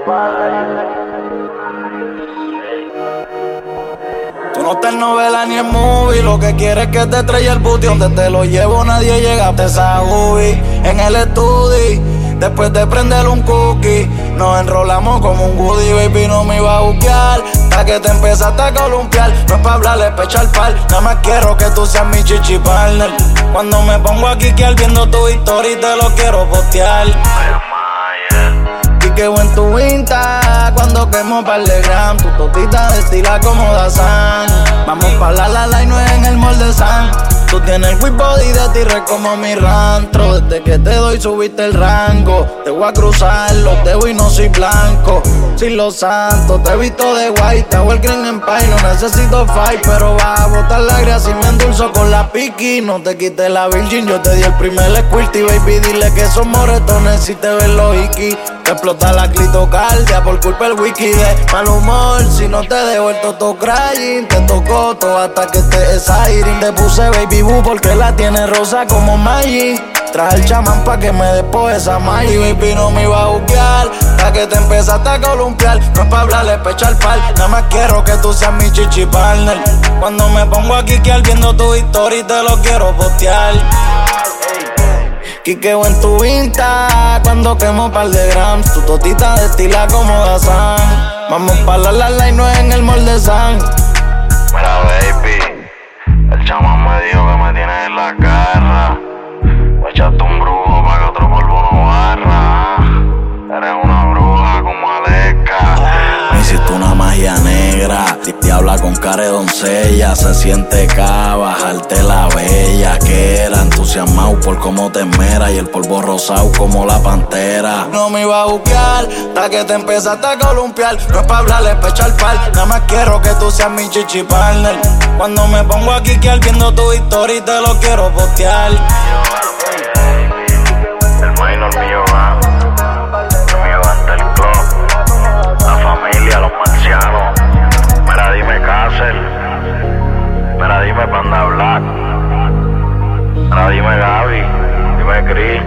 Tú no estás en novela ni en movie. Lo que quieres es que te traiga el booty. Donde te lo llevo nadie llega. Te esa ubi en el estudio. Después de prender un cookie, nos enrolamos como un goodie. Baby, no me iba a buquear hasta que te empezaste a columpiar. No es pa' hablarle, pa' echar pal. Nada más quiero que tú seas mi chichi partner. Cuando me pongo a quiquear viendo tu historia y te lo quiero postear. Quiqueo en tu Insta cuando quemo par de gram. Tu totita de estila como Dazan. Vamos pa' la y no es en el molde de San. Tú tienes el whip body de tigre como mi rantro. Desde que te doy subiste el rango. Te voy a cruzar los dedos y no soy blanco. Sin los santos, te he visto de white. Te hago el Green Empire, no necesito fight. Pero vas a botar la gracia y me endulzo con la piqui. No te quites la virgin, yo te di el primer squirty. Baby, dile que son moretones si te ven los iki. Te explota la clitocardia por culpa del wiki de mal humor. Si no te dejo el toto crying, te tocó todo hasta que te exciting. Te puse baby boo porque la tiene rosa como Maggie. Traje el chamán pa' que me despoje esa Maggie. Baby, no me iba a buquear hasta que te empezaste a columpiar. No es pa' hablarle, pa' echar pal. Nada más quiero que tú seas mi chichi partner. Cuando me pongo a quiquear viendo tu historia y te lo quiero postear. Quiqueo en tu Insta cuando quemo par de grams. Tu totita de estila como Dazan. Vamos pa' la y no es en el molde de San. Mira baby, el chamán me dijo que me tienes en la garra. Voy a echarte un brujo pa' que otro polvo no barra. Eres una bruja como Aleca. Me hiciste una magia negra. Diabla con cara de doncella. Se siente acá, bajarte la bella. Que era entusiasmado por cómo te esmera. Y el polvo rosado como la pantera. No me iba a buquear hasta que te empezaste a columpiar. No es pa' hablarle, pa' echar pal. Nada más quiero que tú seas mi chichi partner. Cuando me pongo a quiquear viendo tu historia y te lo quiero postear. El minor mío va. El mío va ante el club. La familia, los marcianos. Mira, dime Castle. Mira, dime Panda Black. Mira, dime Gaby. Dime Chris.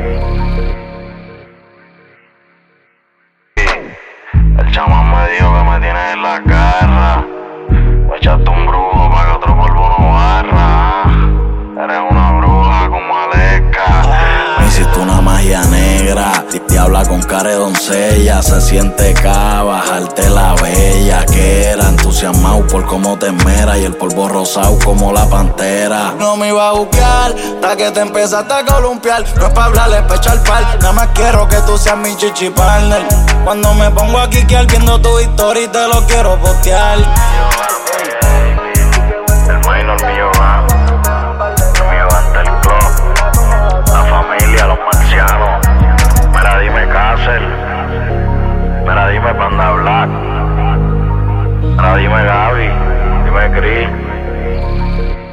El chamán me dijo que me tienes en la garra. Voy a echarte un brujo pa' que otro polvo no barra. Eres una bruja como Aleca. Me hiciste una magia negra. Diabla con cara de doncella. Se siente acá, bajarte la bella. Que era entusiasmado por cómo te esmera. Y el polvo rosado como la pantera. No me iba a buquear hasta que te empezaste a columpiar. No es pa' hablarle, pa' echar pal. Nada más quiero que tú seas mi chichi partner. Cuando me pongo a quiquear viendo tu historia y te lo quiero postear. El minor mío va. El mío va ante el club. La familia, los marcianos. Mira, dime Castle. Mira, dime Panda Black. Mira, dime Gaby. Dime Chris.